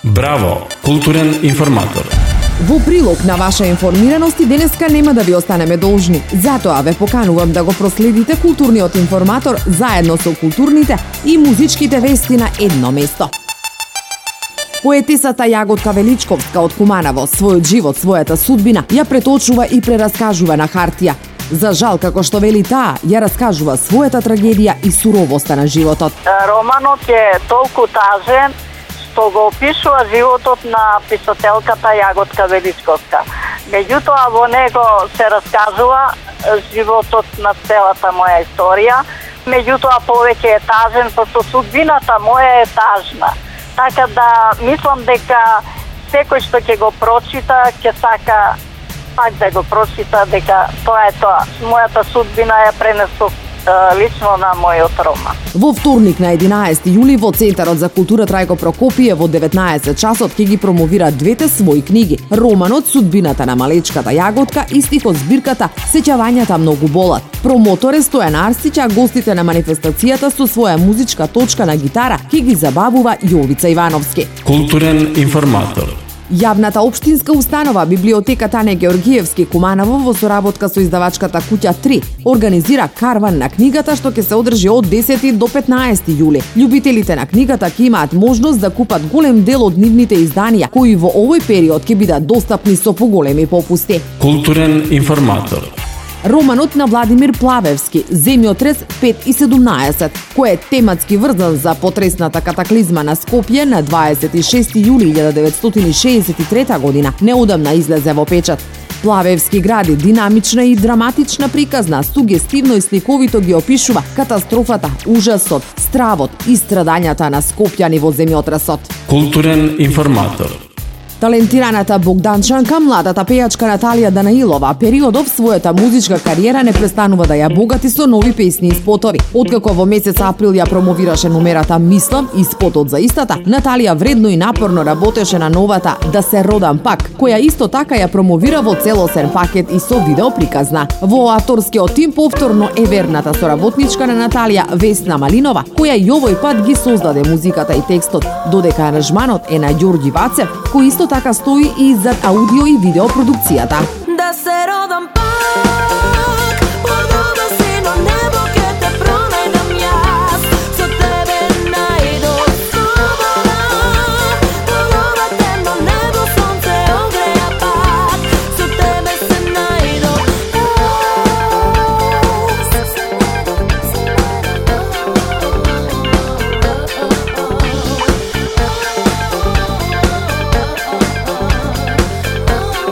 Браво, културен информатор. Во прилог на ваша информираност и денеска нема да ви останеме должни. Затоа ве поканувам да го проследите културниот информатор заедно со културните и музичките вести на едно место. Поетисата Јаготка Величковска од Куманово својот живот, својата судбина ја преточува и прераскажува на хартија. За жал, како што вели таа, ја раскажува својата трагедија и суровоста на животот. Романот е толку тажен што го опишува животот на писателката Јаготка Величковска. Меѓутоа во него се раскажува животот на целата моја историја. Меѓутоа повеќе е тажен, пошто судбината моја е тажна. Така да мислам дека секој што ќе го прочита, ќе сака пак да го прочита, дека тоа е тоа. Мојата судбина ја пренесов лично на мојот роман. Во вторник на 11 јули во Центарот за култура Трајко Прокопиев во 19 часот ќе ги промовира двете своји книги: романот Судбината на малечката Јаготка и стихот збирката Сеќавањата многу болат. Промотор е Стојан Арсиќ, а гостите на манифестацијата со своја музичка точка на гитара ќе ги забавува Јовица Ивановски. Културен информатор. Јавната општинска установа Библиотека Тане Георгиевски Куманово во соработка со издавачката Куќа 3 организира карван на книгата што ќе се одржи од 10 до 15 јули. Љубителите на книгата ќе имаат можност да купат голем дел од нивните изданија, кои во овој период ќе бидат достапни со поголеми попусти. Културен информатор. Романот на Владимир Плавевски Земјотрес 5 и 17, кој е тематски врзан за потресната катаклизма на Скопје на 26 јули 1963 година, неодамна излезе во печат. Плавевски гради динамична и драматична приказна, сугестивно и сликовито ги опишува катастрофата, ужасот, стравот и страдањата на скопјани во земјотресот. Културен информатор. Талентираната богданчанка, младата пејачка Наталија Данаилова, периодов својата музичка кариера не престанува да ја богати со нови песни и спотови. Откако во месец април ја промовираше номерата Мислам и спотот за истата, Наталија вредно и напорно работеше на новата Да се родам пак, која исто така ја промовира во целосен пакет и со видео приказна. Во авторскиот тим повторно е верната соработничка на Наталија Весна Малинова, која и овој пат ги создаде музиката и текстот, додека аранжманот е на Ѓорѓи Вацев, кој исто така стои и зад аудио и видео продукцијата. Да се родам пак, подобно си на небо ке те пронајдам јас, со тебе најдов слобода, подобно темно небо сонце огреа пак, со тебе се најдов.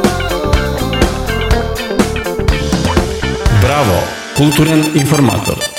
Браво, културен информатор.